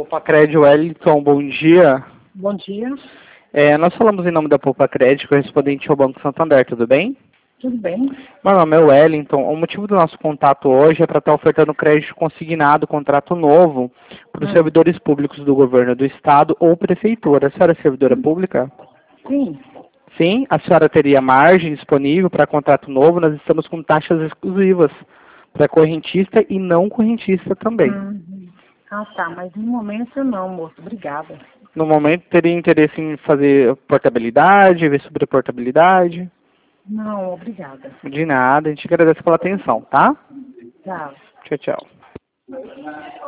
Poupa Wellington, bom dia. Bom dia. Nós falamos em nome da Poupa correspondente ao Banco Santander, tudo bem? Tudo bem? Meu nome é Wellington. O motivo do nosso contato hoje é para estar ofertando crédito consignado, contrato novo, para os servidores públicos do governo do estado ou prefeitura. A senhora é servidora pública? Sim. Sim, a senhora teria margem disponível para contrato novo. Nós estamos com taxas exclusivas para correntista e não correntista também. Ah, tá. Mas no momento não, moço. Obrigada. No momento, teria interesse em fazer portabilidade, ver sobre a portabilidade? Não, obrigada. De nada, a gente agradece pela atenção, tá? Tchau. Tchau, tchau.